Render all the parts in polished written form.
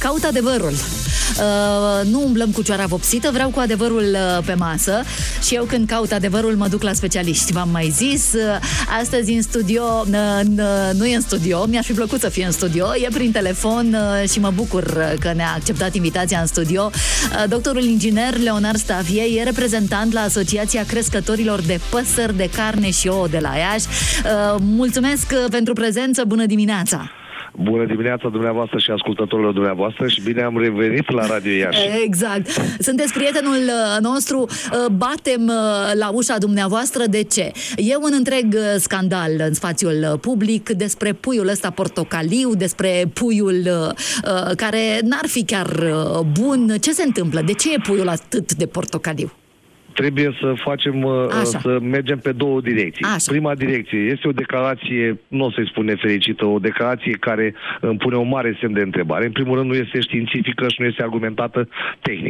caut adevărul. Nu umblăm cu cioara vopsită, vreau cu adevărul pe masă. Și eu când caut adevărul mă duc la specialiști. V-am mai zis, astăzi în studio, nu e în studio, mi-aș fi plăcut să fie în studio, e prin telefon și mă bucur că ne-a acceptat invitația în studio. Doctorul inginer Leonard Stafie e reprezentant la Asociația Crescătorilor de Păsări de Carne și Ouă de la Iași. Mulțumesc pentru prezență, bună dimineața! Bună dimineața dumneavoastră și ascultătorilor dumneavoastră și bine am revenit la Radio Iași. Exact. Sunteți prietenul nostru, batem la ușa dumneavoastră. De ce? E un întreg scandal în spațiul public despre puiul ăsta portocaliu, despre puiul care n-ar fi chiar bun. Ce se întâmplă? De ce e puiul atât de portocaliu? Trebuie să facem, să mergem pe două direcții. Așa. Prima direcție este o declarație, nu o să-i spun nefericită, o declarație care îmi pune o mare semn de întrebare. În primul rând nu este științifică și nu este argumentată tehnic.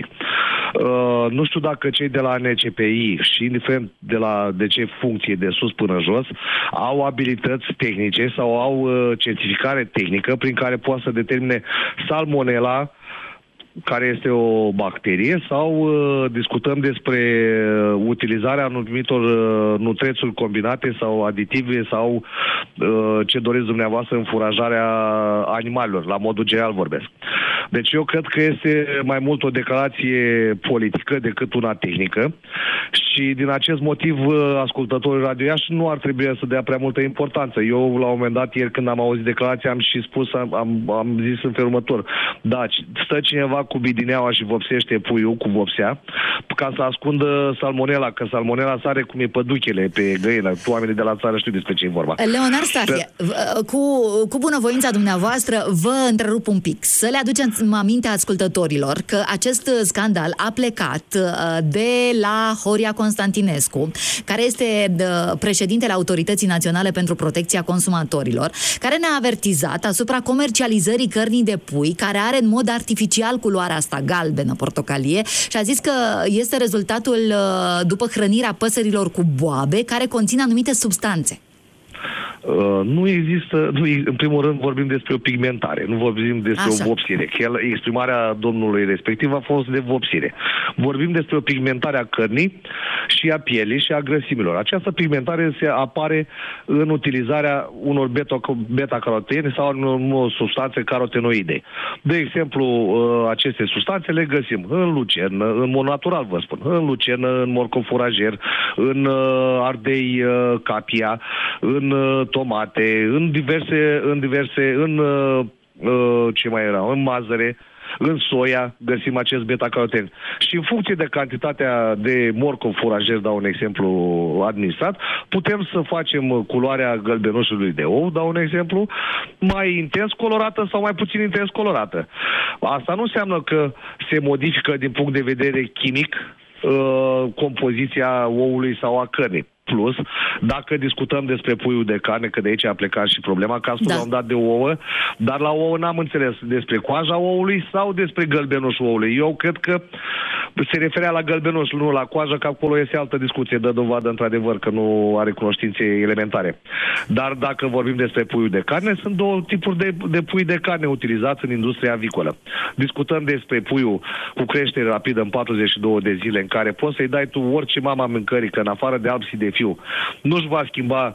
Nu știu dacă cei de la NCPI și indiferent de ce funcție, de sus până jos, au abilități tehnice sau au certificare tehnică prin care poate să determine salmonela, care este o bacterie, sau discutăm despre utilizarea anumitor nutrețuri combinate sau aditive sau ce doriți dumneavoastră în furajarea animalelor, la modul general vorbesc. Deci eu cred că este mai mult o declarație politică decât una tehnică și din acest motiv ascultătorii Radio Iași nu ar trebui să dea prea multă importanță. Eu la un moment dat, ieri când am auzit declarația, am și spus, am zis în felul următor: da, stă cineva cu bidineaua și vopsește puiul cu vopsea ca să ascundă salmonela, că salmonela sare cum e păduchele pe găină. Oamenii de la țară știu despre ce e vorba. Leonard Stafie, cu bunăvoința dumneavoastră vă întrerup un pic. Să le aduceți aminte ascultătorilor că acest scandal a plecat de la Horia Constantinescu, care este președintele Autorității Naționale pentru Protecția Consumatorilor, care ne-a avertizat asupra comercializării cărnii de pui, care are în mod artificial culoarea asta galbenă, portocalie, și a zis că este rezultatul după hrănirea păsărilor cu boabe care conțin anumite substanțe. Nu există, în primul rând vorbim despre o pigmentare, nu vorbim despre o vopsire. Exprimarea domnului respectiv a fost de vopsire. Vorbim despre o pigmentare a cărnii și a pielii și a grăsimilor. Această pigmentare se apare în utilizarea unor beta-carotene sau unor substanțe carotenoide. De exemplu, aceste substanțe le găsim în lucernă, în mod natural vă spun, în lucernă, în morcov furajer, în ardei capia, în tomate, ce mai era, în mazăre, în soia găsim acest beta-caroten. Și în funcție de cantitatea de morcov furajer, dau un exemplu administrat, putem să facem culoarea gălbenușului de ou, dau un exemplu, mai intens colorată sau mai puțin intens colorată. Asta nu înseamnă că se modifică din punct de vedere chimic compoziția oului sau a cărnii. Plus, dacă discutăm despre puiul de carne, că de aici a plecat și problema, că a spus la un dat de ouă, dar la ouă n-am înțeles despre coaja oului sau despre gălbenușul oului. Eu cred că se referea la gălbenuș, nu la coajă, că acolo este altă discuție, dă dovadă într-adevăr că nu are cunoștințe elementare. Dar dacă vorbim despre puiul de carne, sunt două tipuri de pui de carne utilizați în industria avicolă. Discutăm despre puiul cu creștere rapidă în 42 de zile, în care poți să-i dai tu orice mama mâncării, că în afară de alb și de fiu nu-și va schimba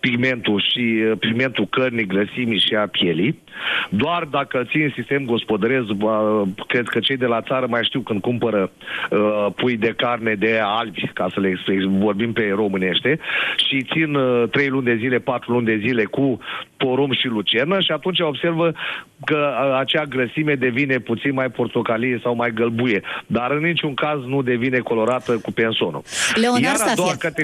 pigmentul cărnii, grăsimii și a pielii. Doar dacă țin sistem gospodăresc, cred că cei de la țară mai știu când cumpără pui de carne de albi, ca să le vorbim pe românește, și țin 3 luni de zile, 4 luni de zile cu porumb și lucernă și atunci observă că acea grăsime devine puțin mai portocalie sau mai gălbuie, dar în niciun caz nu devine colorată cu pensonul. Leonard Stafie,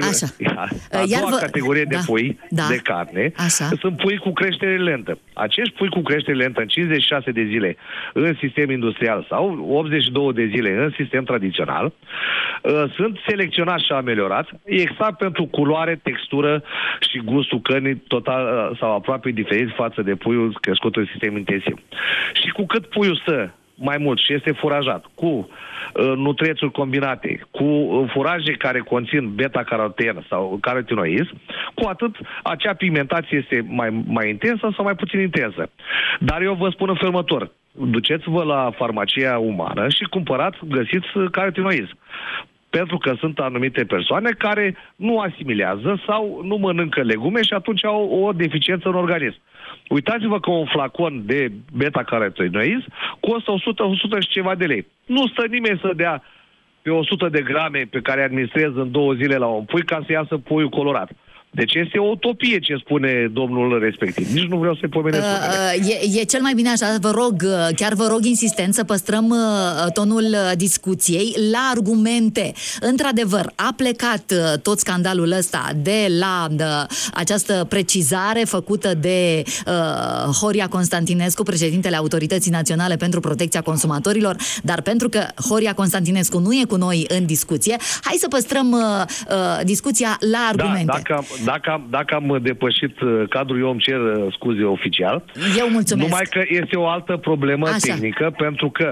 a doua categorie de pui de carne sunt pui cu creștere lentă. Acești pui cu creștere lentă în 56 de zile în sistem industrial sau 82 de zile în sistem tradițional sunt selecționați și ameliorați exact pentru culoare, textură și gustul cărnii total sau aproape diferit față de puiul crescut în sistem intensiv. Și cu cât puiul stă mai mult și este furajat cu nutrețuri combinate, cu furaje care conțin beta-caroten sau carotenoizi, cu atât acea pigmentație este mai intensă sau mai puțin intensă. Dar eu vă spun în felul următor. duceți-vă la farmacia umană și cumpărați, găsiți carotinoizi. Pentru că sunt anumite persoane care nu asimilează sau nu mănâncă legume și atunci au o deficiență în organism. Uitați-vă că un flacon de beta-carotinoizi costă 100 și ceva de lei. Nu stă nimeni să dea pe 100 de grame pe care administrează în 2 zile la un pui ca să iasă puiul colorat. Deci este o utopie ce spune domnul respectiv. Nici nu vreau să-i pomenesc. E cel mai bine așa, vă rog, chiar vă rog insistent să păstrăm tonul discuției la argumente. Într-adevăr, a plecat tot scandalul ăsta de la această precizare făcută de Horia Constantinescu, președintele Autorității Naționale pentru Protecția Consumatorilor, dar pentru că Horia Constantinescu nu e cu noi în discuție, hai să păstrăm discuția la argumente. Dacă am depășit cadrul, eu îmi cer scuze oficial. Eu mulțumesc. Numai că este o altă problemă tehnică, pentru că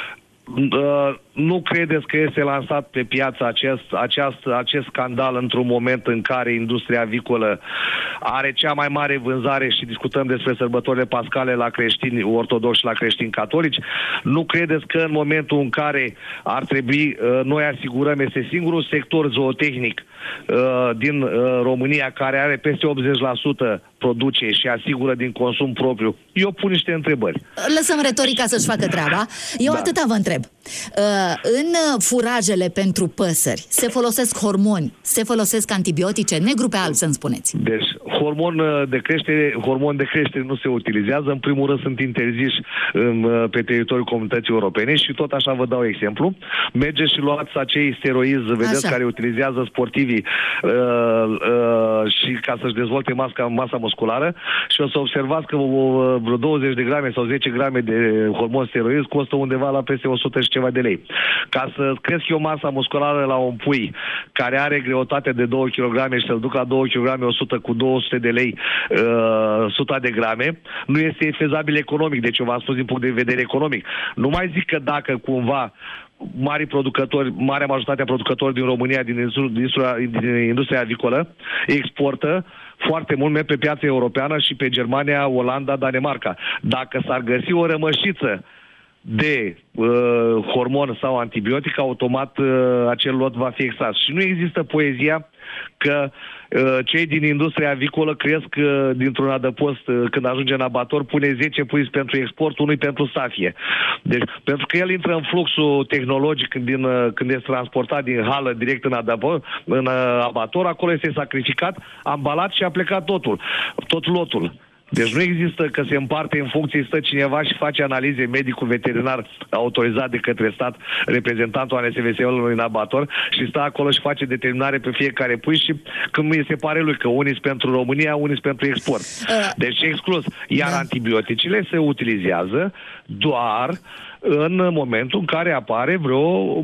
nu credeți că este lansat pe piață acest scandal într-un moment în care industria avicolă are cea mai mare vânzare și discutăm despre sărbătorile pascale la creștini ortodoxi și la creștini catolici? Nu credeți că în momentul în care ar trebui, noi asigurăm, este singurul sector zootehnic din România care are peste 80% produce și asigură din consum propriu? Eu pun niște întrebări. Lăsăm retorica să-și facă treaba. Eu atâta vă întreb. În furajele pentru păsări se folosesc hormoni, se folosesc antibiotice, negru pe alb, să-mi spuneți. Deci, hormon de creștere nu se utilizează. În primul rând sunt interziși pe teritoriul Comunității Europene și tot așa vă dau exemplu. Mergeți și luați acei steroizi, vedeți, care utilizează sportivii și ca să-și dezvolte masa musculară și o să observați că vreo 20 de grame sau 10 grame de hormon steroizi costă undeva la peste 100 și ceva de lei. Ca să crești o masă musculară la un pui care are greutate de 2 kg și să-l duc la 2 kg 100 cu 200 de lei 100 de grame, nu este fezabil economic. Deci eu v-am spus din punct de vedere economic. Nu mai zic că dacă cumva marea majoritate a producători din România, din industria avicolă, exportă foarte mult, merg pe piața europeană și pe Germania, Olanda, Danemarca. Dacă s-ar găsi o rămășiță de hormon sau antibiotic, automat acel lot va fi extras. Și nu există poezia că cei din industria avicolă cresc dintr-un adăpost, când ajunge în abator, pune 10 pui pentru export, unul pentru safie. Deci, pentru că el intră în fluxul tehnologic când este transportat din hală direct în abator, acolo este sacrificat, ambalat și a plecat tot lotul. Deci nu există că se împarte în funcție, stă cineva și face analize, medicul veterinar autorizat de către stat, reprezentantul ANSVS-ului în abator, și stă acolo și face determinare pe fiecare pui și când îi se pare lui că unii sunt pentru România, unii sunt pentru export. Deci exclus. Iar antibioticele se utilizează doar în momentul în care apare vreo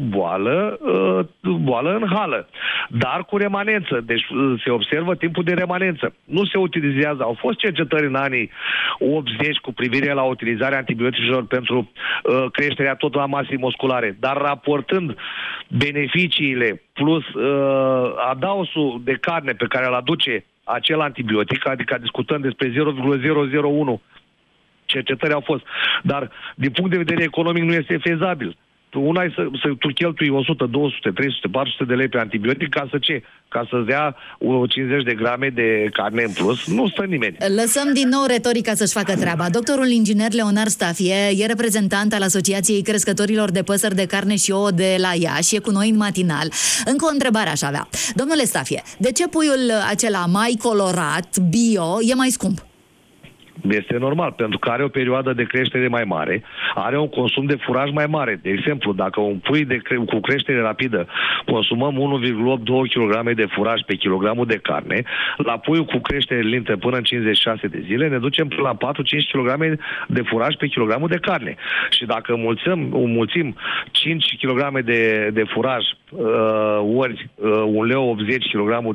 boală în hală. Dar cu remanență. Deci se observă timpul de remanență. Nu se utilizează. Au fost cercetări în anii 80 cu privire la utilizarea antibioticelor pentru creșterea tot la masei musculare. Dar raportând beneficiile plus adausul de carne pe care îl aduce acel antibiotic, adică discutăm despre 0,001, cercetări au fost. Dar, din punct de vedere economic, nu este fezabil. Una e să tu cheltui 100, 200, 300, 400 de lei pe antibiotic ca să ce? Ca să-ți dea 50 de grame de carne în plus. Nu stă nimeni. Lăsăm din nou retorica să-și facă treaba. Doctorul inginer Leonard Stafie e reprezentant al Asociației Crescătorilor de Păsări de Carne și Ouă de la Iași, e cu noi în matinal. Încă o întrebare aș avea. Domnule Stafie, de ce puiul acela mai colorat, bio, e mai scump? Este normal, pentru că are o perioadă de creștere mai mare, are un consum de furaj mai mare. De exemplu, dacă un pui cu creștere rapidă consumăm 1,8-2 kg de furaj pe kilogramul de carne, la puiul cu creștere lentă până în 56 de zile ne ducem până la 4-5 kg de furaj pe kilogramul de carne. Și dacă înmulțim 5 kg de furaj ori 1,80 kg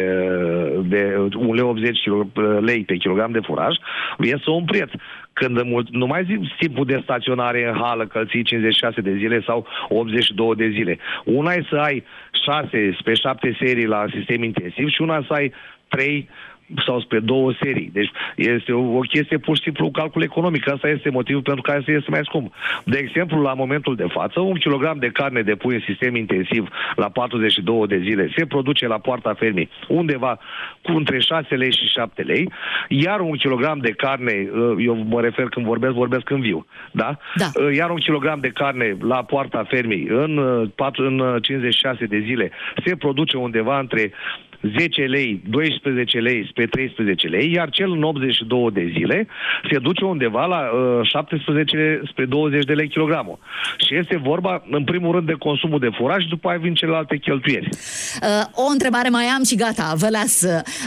lei pe kilogram de furaj, iese un preț. Când nu mai zic timpul de staționare în hală, că îl ții 56 de zile sau 82 de zile. Una e să ai 6 serii la sistem intensiv și una să ai 3 sau spre 2 serii. Deci este o chestie pur și simplu calcul economic. Asta este motivul pentru care este mai scump. De exemplu, la momentul de față, 1 kilogram de carne de pui în sistem intensiv la 42 de zile se produce la poarta fermii undeva cu între 6 lei și 7 lei, iar 1 kilogram de carne, eu mă refer când vorbesc în viu, da? Da. Iar 1 kilogram de carne la poarta fermii în 56 de zile se produce undeva între 10 lei, 12 lei spre 13 lei, iar cel în 82 de zile se duce undeva la 17 spre 20 de lei kilogramul. Și este vorba, în primul rând, de consumul de furaj și după aia vin celelalte cheltuieli. O întrebare mai am și gata, vă las.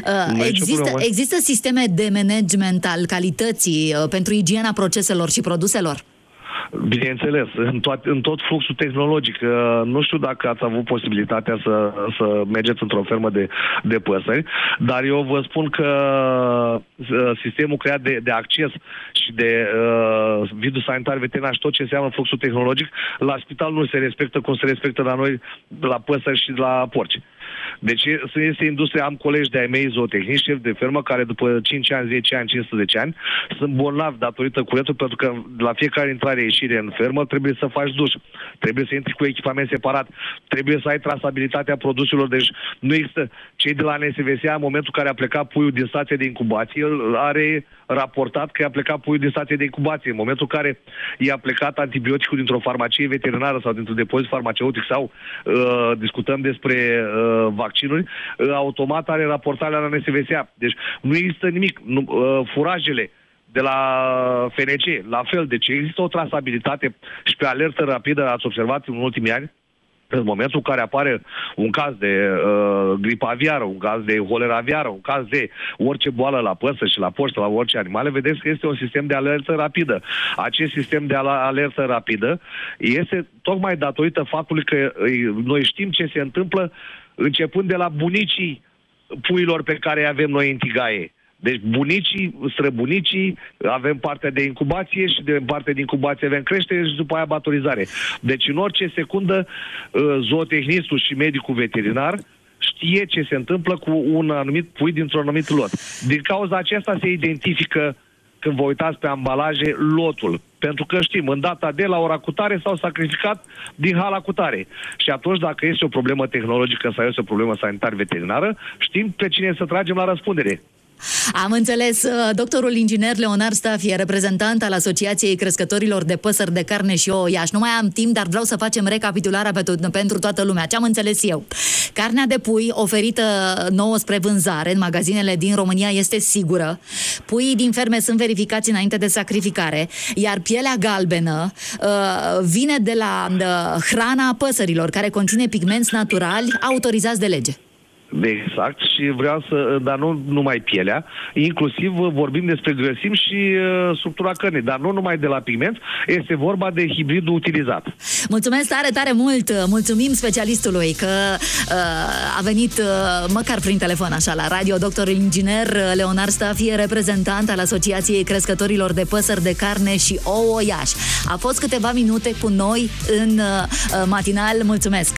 Există sisteme de management al calității pentru igiena proceselor și produselor? Bineînțeles, în tot fluxul tehnologic. Nu știu dacă ați avut posibilitatea să mergeți într-o fermă de păsări, dar eu vă spun că sistemul creat de acces și de vidul sanitar veterinar și tot ce înseamnă fluxul tehnologic, la spital nu se respectă cum se respectă la noi, la păsări și la porci. Deci este industria, am colegi de-ai mei zootehnici, șefi de fermă, care după 5 ani, 10 ani, 15 ani sunt bolnavi datorită curetului, pentru că la fiecare intrare-ieșire în fermă trebuie să faci duș, trebuie să intri cu echipament separat, trebuie să ai trasabilitatea produselor. Deci nu există. Cei de la NSVSA, în momentul în care a plecat puiul din stația de incubație, are raportat că i-a plecat puiul din stația de incubație. În momentul în care i-a plecat antibioticul dintr-o farmacie veterinară sau dintr-un depozit farmaceutic sau discutăm despre vaccinuri, automat are raportarea la NSVSA. Deci nu există nimic. Furajele de la FNC, la fel. Deci există o trasabilitate și pe alertă rapidă, ați observat în ultimii ani, în momentul în care apare un caz de gripă aviară, un caz de holeră aviară, un caz de orice boală la păsări și la porci, la orice animale, vedeți că este un sistem de alertă rapidă. Acest sistem de alertă rapidă este tocmai datorită faptului că noi știm ce se întâmplă începând de la bunicii puilor pe care îi avem noi în tigaie. Deci bunicii, străbunicii, avem partea de incubație și de partea de incubație avem creștere și după aia abatorizare. Deci în orice secundă zootehnistul și medicul veterinar știe ce se întâmplă cu un anumit pui dintr-un anumit lot. Din cauza aceasta se identifică, când vă uitați pe ambalaje, lotul. Pentru că știm, în data de la ora cutare s-au sacrificat din hala cutare. Și atunci, dacă este o problemă tehnologică sau este o problemă sanitar-veterinară, știm pe cine să tragem la răspundere. Am înțeles. Doctorul inginer Leonard Stafie, reprezentant al Asociației Crescătorilor de Păsări de Carne și Ouă Iași. Nu mai am timp, dar vreau să facem recapitularea pentru toată lumea. Ce am înțeles eu? Carnea de pui oferită nouă spre vânzare în magazinele din România este sigură. Puii din ferme sunt verificați înainte de sacrificare, iar pielea galbenă vine de la hrana păsărilor, care conține pigmenți naturali autorizați de lege. Exact, și vreau dar nu numai pielea, inclusiv vorbim despre grăsimi și structura cărnii, dar nu numai de la pigment, este vorba de hibridul utilizat. Mulțumesc tare, tare mult! Mulțumim specialistului că a venit măcar prin telefon așa la radio, doctorul inginer Leonard Stafie, reprezentant al Asociației Crescătorilor de Păsări de Carne și Ouă Iași. A fost câteva minute cu noi în matinal. Mulțumesc!